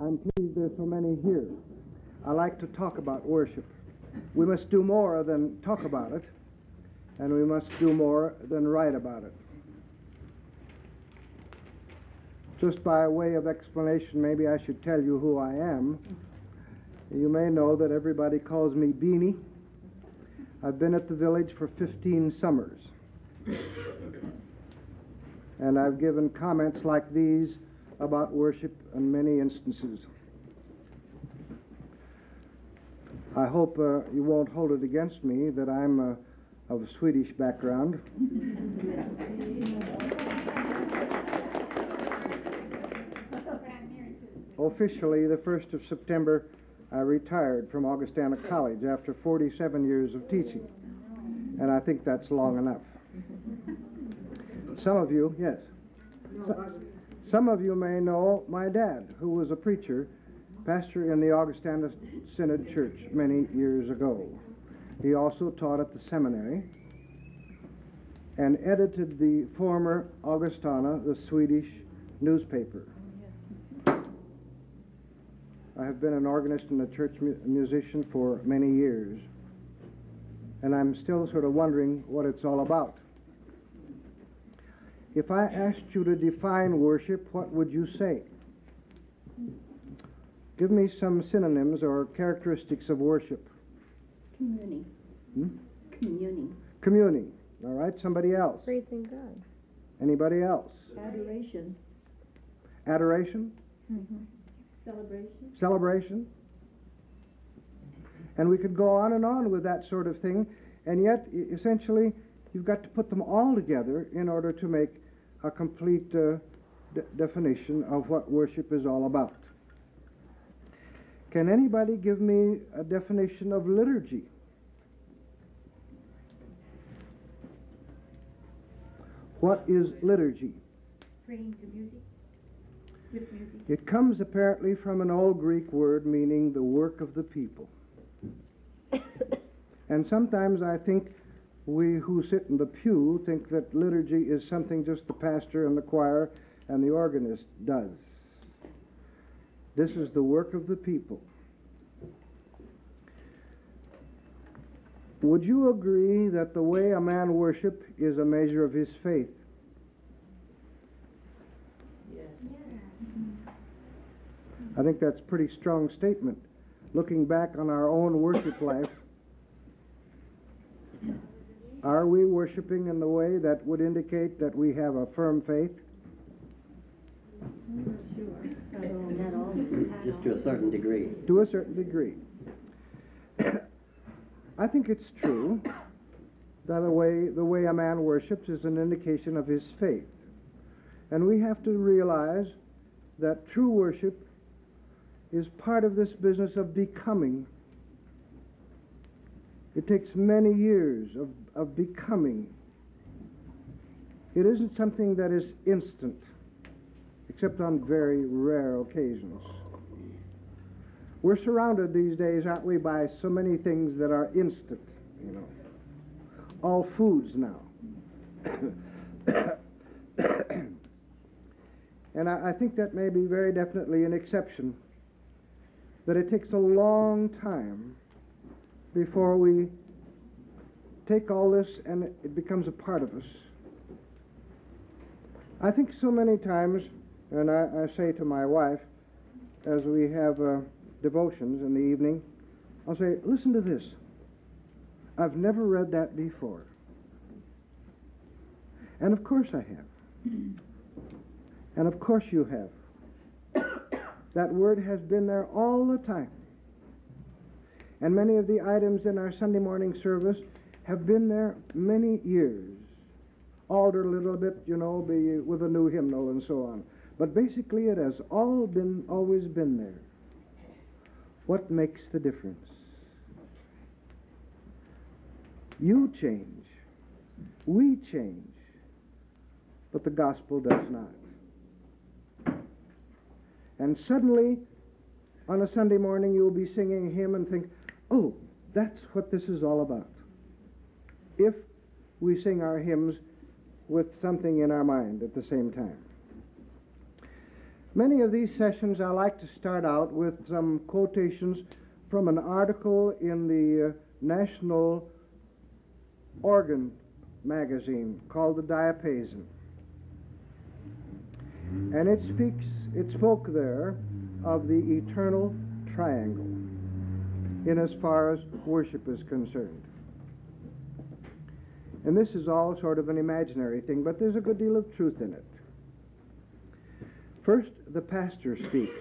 I'm pleased there's so many here. I like to talk about worship. We must do more than talk about it, and we must do more than write about it. Just by way of explanation, maybe I should tell you who I am. You may know that everybody calls me Beanie. I've been at the village for 15 summers. And I've given comments like these about worship in many instances. I hope you won't hold it against me that I'm of a Swedish background. Officially, the 1st of September, I retired from Augustana College after 47 years of teaching. And I think that's long enough. Some of you, yes. Some of you may know my dad, who was a preacher, pastor in the Augustana Synod Church many years ago. He also taught at the seminary and edited the former Augustana, the Swedish newspaper. I have been an organist and a church musician for many years, and I'm still sort of wondering what it's all about. If I asked you to define worship, what would you say? Give me some synonyms or characteristics of worship. Communing. Communing. Communing. All right, somebody else. Praising God. Anybody else? Adoration. Adoration? Mm-hmm. Celebration. Celebration? And we could go on with that sort of thing, and yet, essentially, you've got to put them all together in order to make a complete definition of what worship is all about. Can anybody give me a definition of liturgy? What is liturgy? Praying to music. With music. It comes apparently from an old Greek word meaning the work of the people. And sometimes I think we who sit in the pew think that liturgy is something just the pastor and the choir and the organist does. This is the work of the people. Would you agree that the way a man worships is a measure of his faith? Yes. I think that's a pretty strong statement. Looking back on our own worship life, are we worshiping in the way that would indicate that we have a firm faith? Not all. Just to a certain degree. To a certain degree. I think it's true that the way a man worships is an indication of his faith. And we have to realize that true worship is part of this business of becoming. It takes many years of becoming. It isn't something that is instant, except on very rare occasions. We're surrounded these days, aren't we, by so many things that are instant, you know. All foods now. And I think that may be very definitely an exception, that it takes a long time before we take all this and it becomes a part of us. I think so many times, and I say to my wife, as we have devotions in the evening, I'll say, listen to this. I've never read that before. And of course I have. And of course you have. That word has been there all the time. And many of the items in our Sunday morning service have been there many years. Altered a little bit, you know, with a new hymnal and so on. But basically it has always been there. What makes the difference? You change. We change. But the gospel does not. And suddenly, on a Sunday morning, you'll be singing a hymn and think, oh, that's what this is all about. If we sing our hymns with something in our mind at the same time. Many of these sessions I like to start out with some quotations from an article in the National Organ magazine called The Diapason. And it spoke there of the eternal triangle in as far as worship is concerned. And this is all sort of an imaginary thing, but there's a good deal of truth in it. First, the pastor speaks.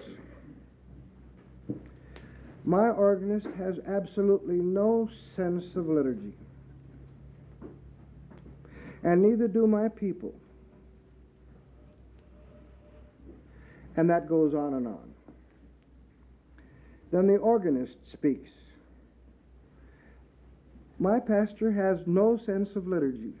My organist has absolutely no sense of liturgy, and neither do my people. And that goes on and on. Then the organist speaks. My pastor has no sense of liturgy.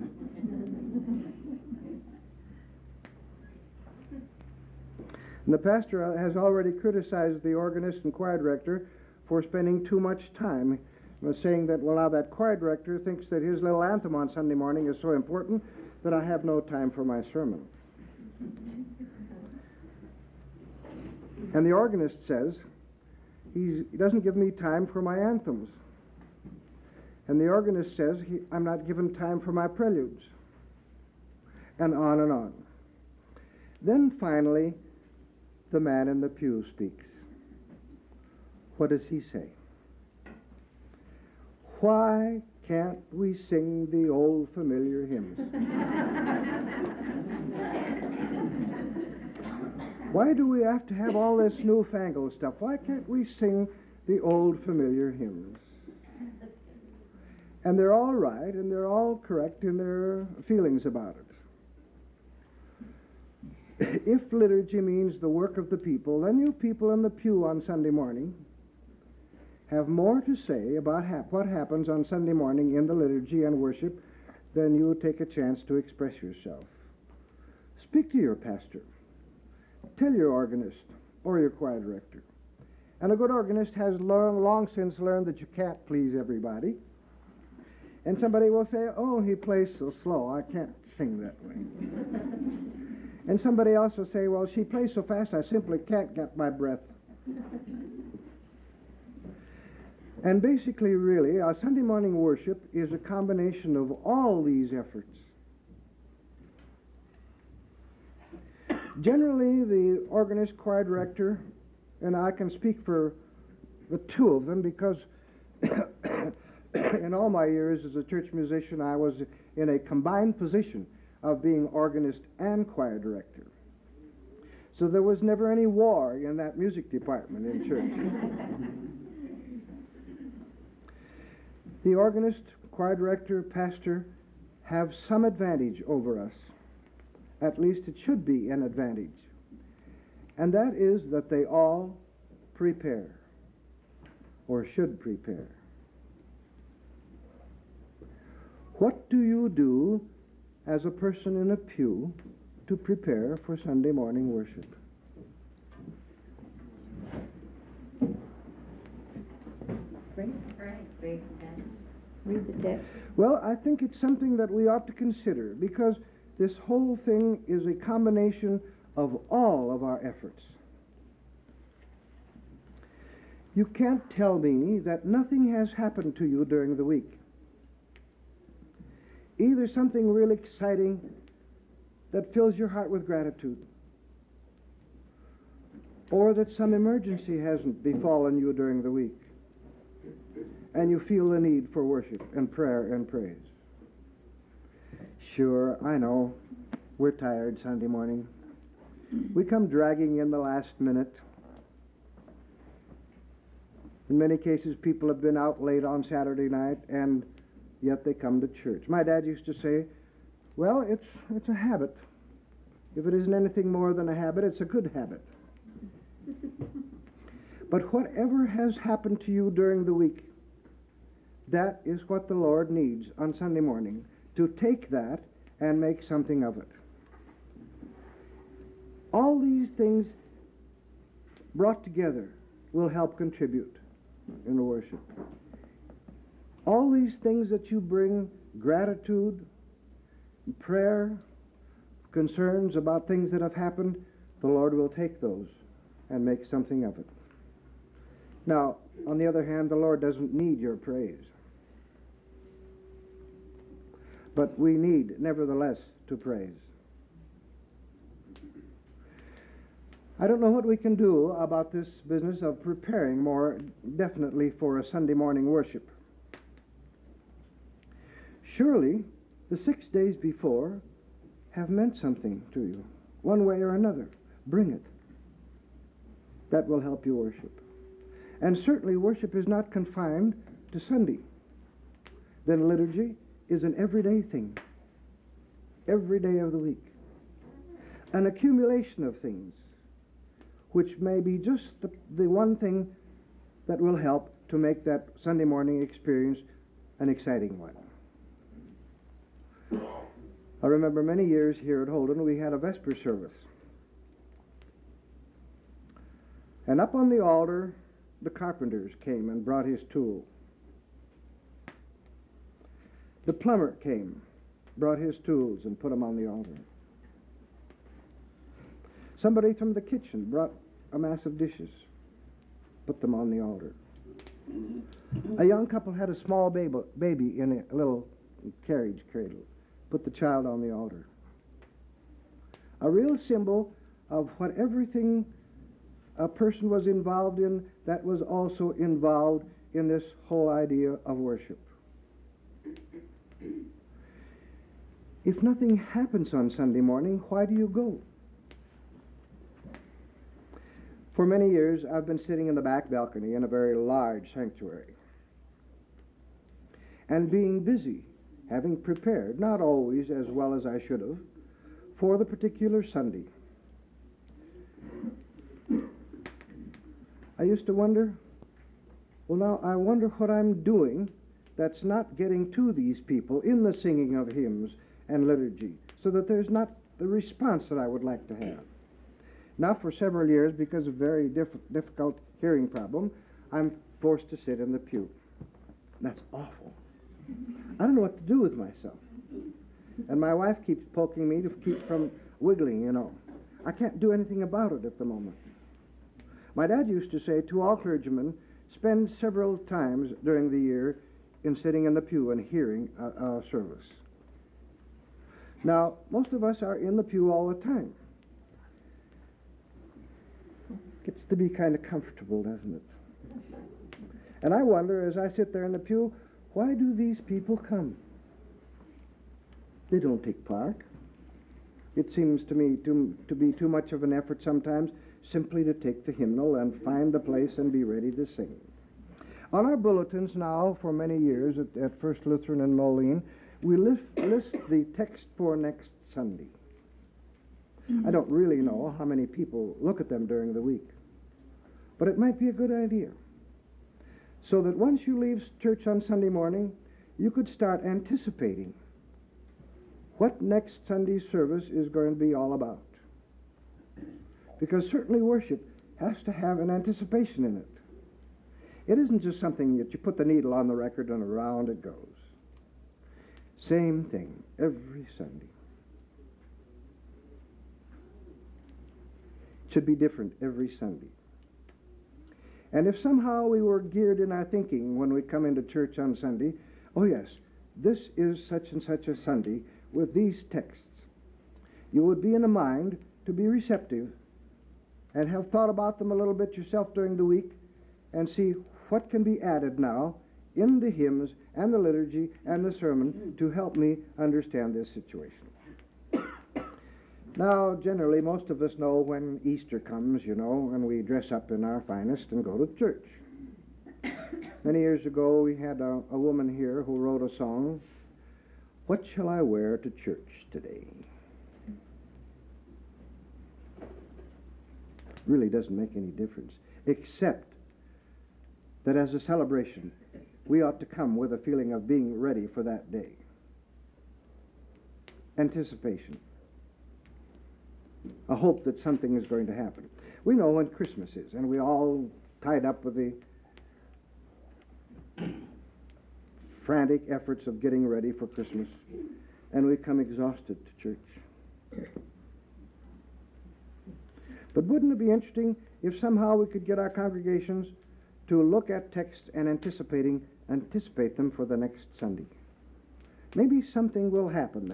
And the pastor has already criticized the organist and choir director for spending too much time, saying that, well, now that choir director thinks that his little anthem on Sunday morning is so important that I have no time for my sermon. And the organist says, he doesn't give me time for my anthems. And the organist says, I'm not given time for my preludes. And on and on. Then finally, the man in the pew speaks. What does he say? Why can't we sing the old familiar hymns? Why do we have to have all this newfangled stuff? Why can't we sing the old familiar hymns? And they're all right, and they're all correct in their feelings about it. If liturgy means the work of the people, then you people in the pew on Sunday morning have more to say about what happens on Sunday morning in the liturgy and worship than you take a chance to express yourself. Speak to your pastor. Tell your organist or your choir director. And a good organist has long since learned that you can't please everybody. And somebody will say, oh, he plays so slow, I can't sing that way. And somebody else will say, well, she plays so fast, I simply can't get my breath. And basically, really, our Sunday morning worship is a combination of all these efforts. Generally, the organist, choir director, and I can speak for the two of them because in all my years as a church musician, I was in a combined position of being organist and choir director. So there was never any war in that music department in church. The organist, choir director, pastor have some advantage over us. At least it should be an advantage. And that is that they all prepare, or should prepare. What do you do as a person in a pew to prepare for Sunday morning worship? Read the text. Well, I think it's something that we ought to consider because this whole thing is a combination of all of our efforts. You can't tell me that nothing has happened to you during the week. Either something really exciting that fills your heart with gratitude, or that some emergency hasn't befallen you during the week, and you feel the need for worship and prayer and praise. Sure, I know, we're tired Sunday morning. We come dragging in the last minute. In many cases, people have been out late on Saturday night, and yet they come to church. My dad used to say, well, it's a habit. If it isn't anything more than a habit, it's a good habit. But whatever has happened to you during the week, that is what the Lord needs on Sunday morning, to take that and make something of it. All these things brought together will help contribute in the worship. All these things that you bring, gratitude, prayer, concerns about things that have happened, the Lord will take those and make something of it. Now, on the other hand, the Lord doesn't need your praise. But we need, nevertheless, to praise. I don't know what we can do about this business of preparing more definitely for a Sunday morning worship. Surely, the 6 days before have meant something to you, one way or another. Bring it. That will help you worship. And certainly worship is not confined to Sunday. Then liturgy is an everyday thing, every day of the week. An accumulation of things, which may be just the one thing that will help to make that Sunday morning experience an exciting one. I remember many years here at Holden, we had a Vesper service. And up on the altar, the carpenters came and brought his tool. The plumber came, brought his tools and put them on the altar. Somebody from the kitchen brought a mass of dishes, put them on the altar. A young couple had a small baby in a little carriage cradle, put the child on the altar. A real symbol of what everything a person was involved in that was also involved in this whole idea of worship. If nothing happens on Sunday morning, why do you go? For many years, I've been sitting in the back balcony in a very large sanctuary and being busy, having prepared, not always as well as I should have, for the particular Sunday. I used to wonder, well, now I wonder what I'm doing that's not getting to these people in the singing of hymns and liturgy, so that there's not the response that I would like to have. Now, for several years, because of very difficult hearing problem, I'm forced to sit in the pew. That's awful. I don't know what to do with myself. And my wife keeps poking me to keep from wiggling, you know. I can't do anything about it at the moment. My dad used to say to all clergymen, spend several times during the year in sitting in the pew and hearing a service. Now, most of us are in the pew all the time. Gets to be kind of comfortable, doesn't it? And I wonder, as I sit there in the pew, why do these people come? They don't take part. It seems to me to be too much of an effort sometimes simply to take the hymnal and find the place and be ready to sing. On our bulletins now, for many years at First Lutheran in Moline, we list the text for next Sunday. I don't really know how many people look at them during the week, but it might be a good idea. So that once you leave church on Sunday morning, you could start anticipating what next Sunday's service is going to be all about. Because certainly worship has to have an anticipation in it. It isn't just something that you put the needle on the record and around it goes. Same thing every Sunday. It should be different every Sunday. And if somehow we were geared in our thinking when we come into church on Sunday, oh yes, this is such and such a Sunday with these texts, you would be in a mind to be receptive and have thought about them a little bit yourself during the week and see what can be added now in the hymns and the liturgy and the sermon to help me understand this situation. Now, generally, most of us know when Easter comes, you know, and we dress up in our finest and go to church. Many years ago, we had a woman here who wrote a song, "What Shall I Wear to Church Today?" Really doesn't make any difference, except that as a celebration, we ought to come with a feeling of being ready for that day. Anticipation. A hope that something is going to happen. We know when Christmas is, and we all tied up with the frantic efforts of getting ready for Christmas, and we come exhausted to church. But wouldn't it be interesting if somehow we could get our congregations to look at texts and anticipate them for the next Sunday? Maybe something will happen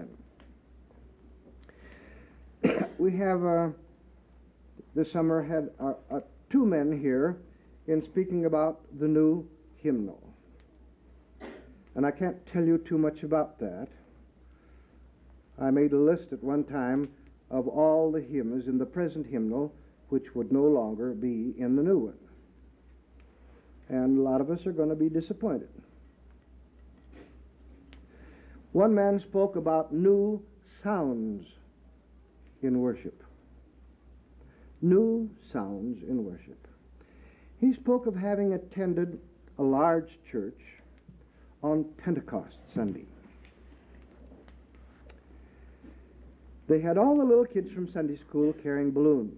then. We have this summer had two men here in speaking about the new hymnal. And I can't tell you too much about that. I made a list at one time of all the hymns in the present hymnal which would no longer be in the new one. And a lot of us are going to be disappointed. One man spoke about new sounds in worship. New sounds in worship. He spoke of having attended a large church on Pentecost Sunday. They had all the little kids from Sunday school carrying balloons.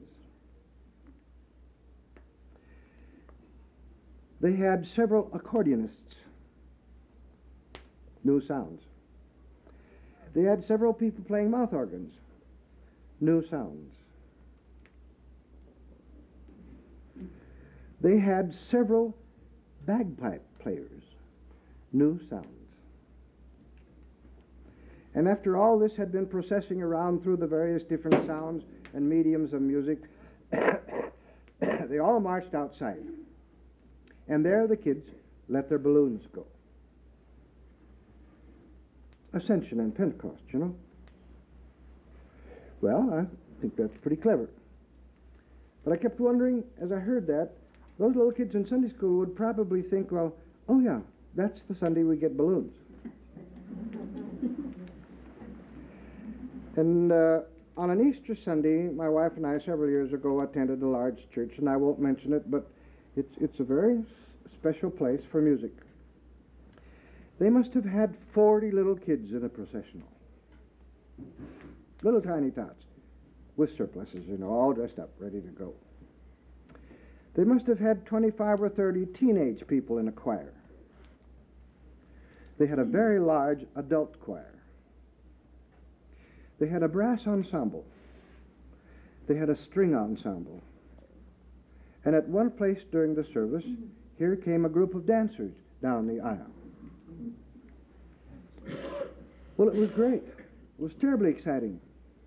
They had several accordionists. New sounds. They had several people playing mouth organs. New sounds. They had several bagpipe players. New sounds. And after all this had been processing around through the various different sounds and mediums of music, they all marched outside. And there the kids let their balloons go. Ascension and Pentecost, you know. Well, I think that's pretty clever. But I kept wondering, as I heard that, those little kids in Sunday school would probably think, well, oh yeah, that's the Sunday we get balloons. And on an Easter Sunday, my wife and I several years ago attended a large church, and I won't mention it, but it's a very special place for music. They must have had 40 little kids in a processional. Little tiny tots with surplices, you know, all dressed up, ready to go. They must have had 25 or 30 teenage people in a choir. They had a very large adult choir. They had a brass ensemble. They had a string ensemble. And at one place during the service, here came a group of dancers down the aisle. Well, it was great. It was terribly exciting.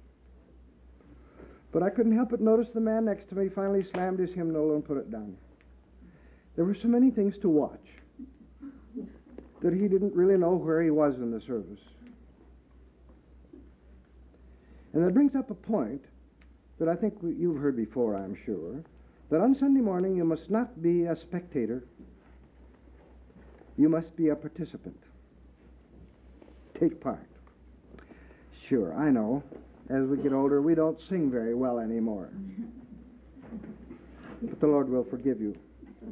But I couldn't help but notice the man next to me finally slammed his hymnal and put it down. There were so many things to watch that he didn't really know where he was in the service. And that brings up a point that I think you've heard before, I'm sure, that on Sunday morning you must not be a spectator. You must be a participant. Take part. Sure, I know. As we get older, we don't sing very well anymore. But the Lord will forgive you.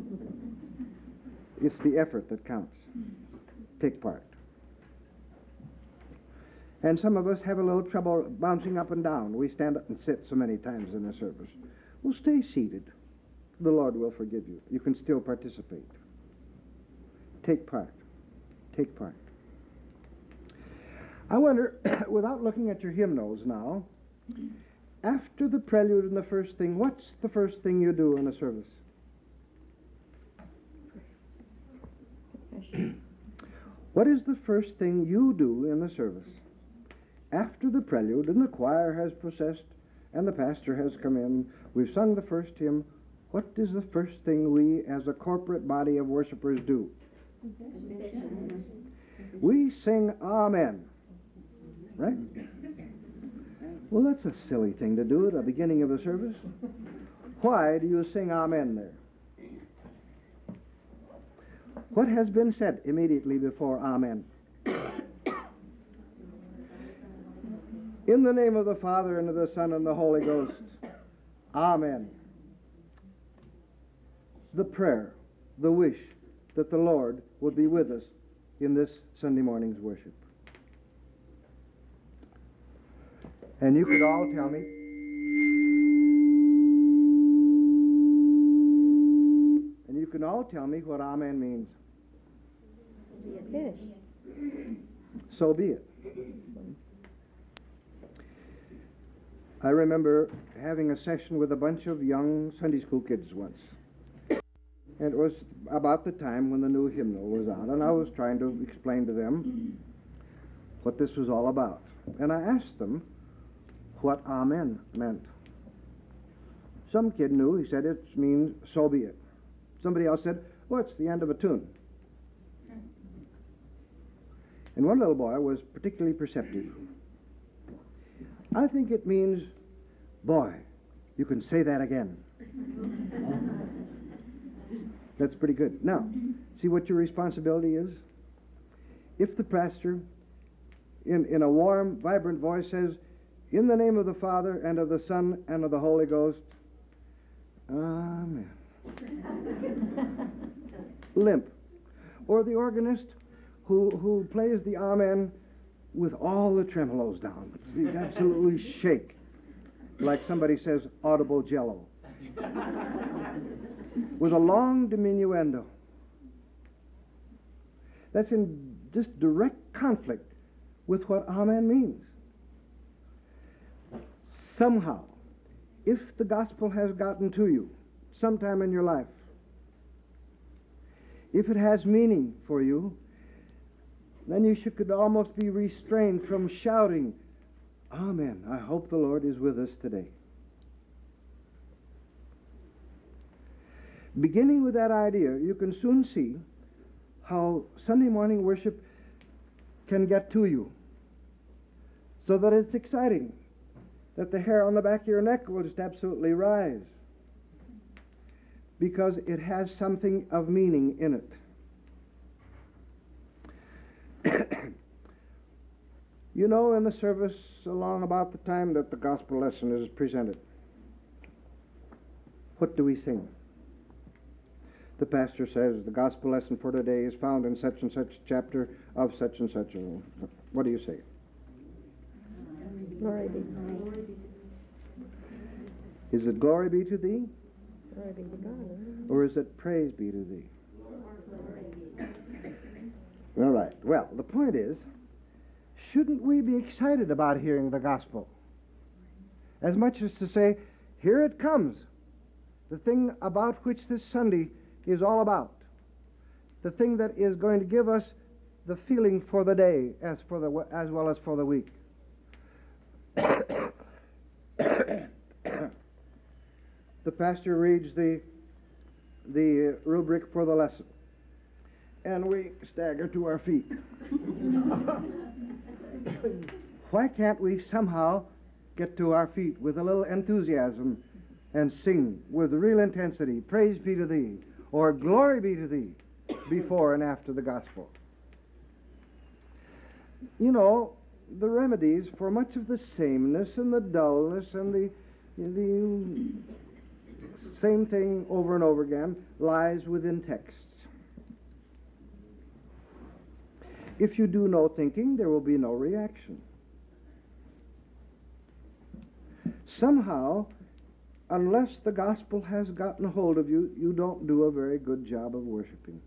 It's the effort that counts. Take part. And some of us have a little trouble bouncing up and down. We stand up and sit so many times in the service. Well, stay seated. The Lord will forgive you. You can still participate. Take part. Take part. I wonder, without looking at your hymnals now, after the prelude and the first thing, what's the first thing you do in a service? What is the first thing you do in the service? After the prelude and the choir has processed and the pastor has come in, we've sung the first hymn, what is the first thing we as a corporate body of worshipers do? We sing Amen. Right? Well, that's a silly thing to do at the beginning of a service. Why do you sing Amen there? What has been said immediately before Amen? In the name of the Father, and of the Son, and the Holy Ghost. Amen. The prayer, the wish that the Lord would be with us in this Sunday morning's worship. And you could all tell me, what Amen means. Finished. So be it. I remember having a session with a bunch of young Sunday school kids once. And it was about the time when the new hymnal was out, and I was trying to explain to them what this was all about. And I asked them what Amen meant. Some kid knew. He said it means so be it. Somebody else said, well, it's the end of a tune. And one little boy was particularly perceptive. I think it means, boy, you can say that again. That's pretty good. Now, see what your responsibility is? If the pastor, in a warm, vibrant voice, says, in the name of the Father, and of the Son, and of the Holy Ghost, Amen. Limp. Or the organist who plays the Amen with all the tremolos down. You absolutely shake. Like somebody says, audible jello. With a long diminuendo. That's in just direct conflict with what Amen means. Somehow, if the gospel has gotten to you sometime in your life, if it has meaning for you, then you could almost be restrained from shouting, Amen. I hope the Lord is with us today. Beginning with that idea, you can soon see how Sunday morning worship can get to you, so that it's exciting, that the hair on the back of your neck will just absolutely rise, because it has something of meaning in it. You know, in the service, along about the time that the gospel lesson is presented, what do we sing? The pastor says the gospel lesson for today is found in such and such chapter of such and such. What do you say? Glory be to thee. Is it glory be to thee? Glory be to God. Or is it praise be to thee? All right. Well, the point is, shouldn't we be excited about hearing the gospel? As much as to say, here it comes, the thing about which this Sunday is all about, the thing that is going to give us the feeling for the day as well as for the week. The pastor reads the rubric for the lesson, and we stagger to our feet. Why can't we somehow get to our feet with a little enthusiasm and sing with real intensity, praise be to thee, or glory be to thee, before and after the gospel? You know, the remedies for much of the sameness and the dullness and the same thing over and over again lies within texts. If you do no thinking, there will be no reaction. Somehow, unless the gospel has gotten a hold of you, you don't do a very good job of worshiping.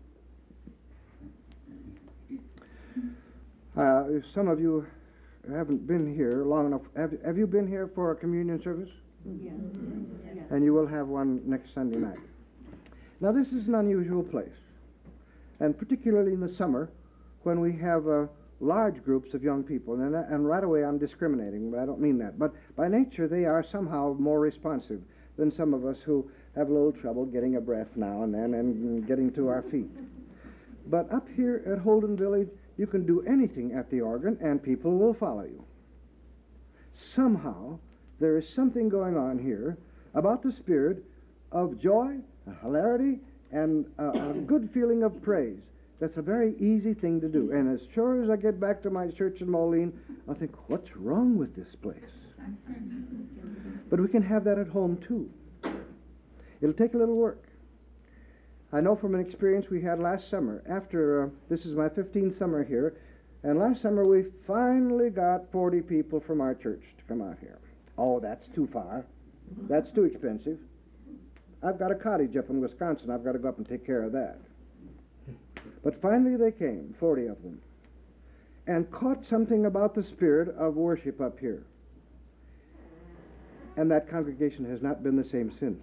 If some of you haven't been here long enough, have you been here for a communion service? Yes. And you will have one next Sunday night. Now, this is an unusual place, and particularly in the summer, when we have large groups of young people, and right away I'm discriminating, but I don't mean that. But by nature, they are somehow more responsive than some of us who have a little trouble getting a breath now and then and getting to our feet. But up here at Holden Village, you can do anything at the organ, and people will follow you. Somehow, there is something going on here about the spirit of joy, hilarity, and a good feeling of praise. That's a very easy thing to do. And as sure as I get back to my church in Moline, I'll think, what's wrong with this place? But we can have that at home, too. It'll take a little work. I know from an experience we had last summer. This is my 15th summer here, and last summer we finally got 40 people from our church to come out here. Oh, that's too far. That's too expensive. I've got a cottage up in Wisconsin. I've got to go up and take care of that. But finally they came, 40 of them, and caught something about the spirit of worship up here. And that congregation has not been the same since.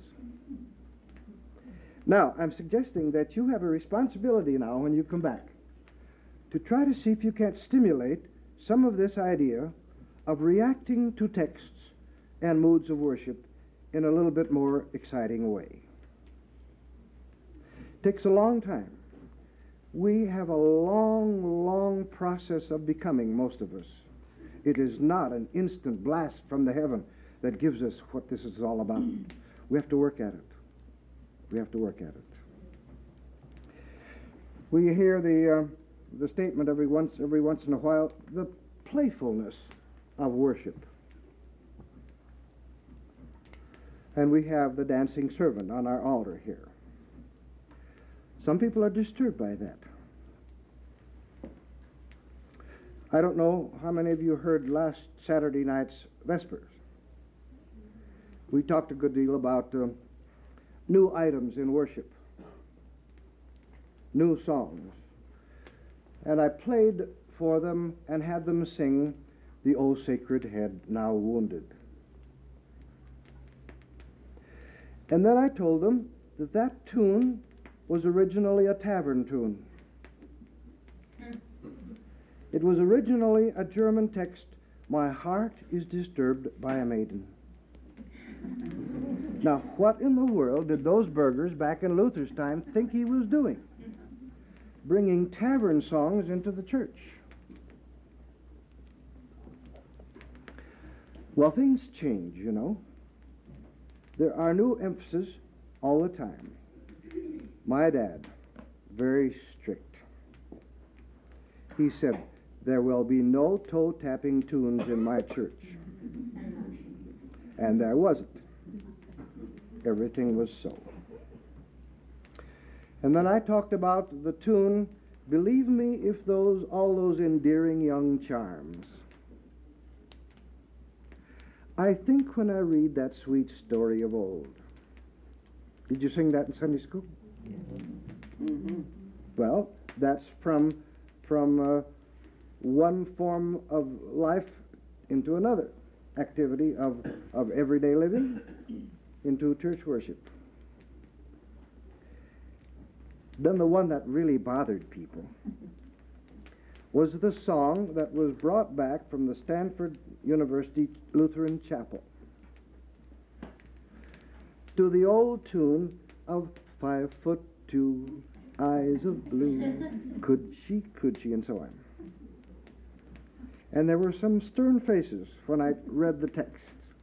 Now, I'm suggesting that you have a responsibility now when you come back to try to see if you can't stimulate some of this idea of reacting to texts and moods of worship in a little bit more exciting way. Takes a long time. We have a long, long process of becoming, most of us. It is not an instant blast from the heaven that gives us what this is all about. We have to work at it. We have to work at it. We hear the statement every once in a while, the playfulness of worship. And we have the dancing servant on our altar here. Some people are disturbed by that. I don't know how many of you heard last Saturday night's Vespers. We talked a good deal about new items in worship, new songs. And I played for them and had them sing the O Sacred Head Now Wounded. And then I told them that that tune was originally a tavern tune. It was originally a German text, "My heart is disturbed by a maiden." Now, what in the world did those burghers back in Luther's time think he was doing? Bringing tavern songs into the church. Well, things change, you know. There are new emphases all the time. My dad, very strict. He said, there will be no toe-tapping tunes in my church. And there wasn't. Everything was so. And then I talked about the tune, "Believe Me If All Those Endearing Young Charms." I think when I read that sweet story of old. Did you sing that in Sunday school? Mm-hmm. Well, that's from one form of life into another activity of everyday living into church worship. Then the one that really bothered people was the song that was brought back from the Stanford University Lutheran Chapel to the old tune of 5'2", eyes of blue, could she, and so on. And there were some stern faces when I read the text.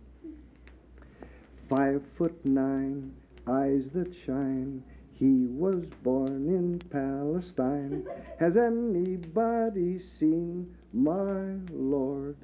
5'9", eyes that shine, he was born in Palestine. Has anybody seen my Lord?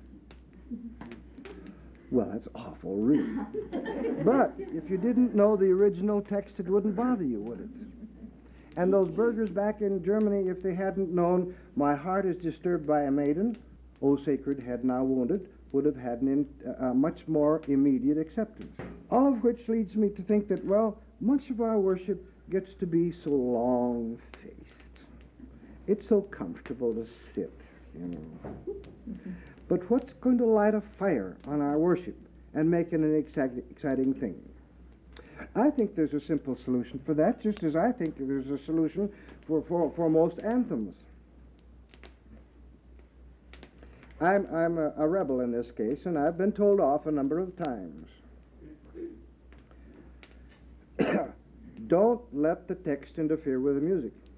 Well, that's awful, really. But if you didn't know the original text, it wouldn't bother you, would it? And those burghers back in Germany, if they hadn't known, "My heart is disturbed by a maiden, O Sacred Head Now Wounded," would have had a much more immediate acceptance. All of which leads me to think that, well, much of our worship gets to be so long-faced. It's so comfortable to sit, you know. But what's going to light a fire on our worship and make it an exciting thing? I think there's a simple solution for that, just as I think there's a solution for most anthems. I'm a rebel in this case, and I've been told off a number of times. Don't let the text interfere with the music.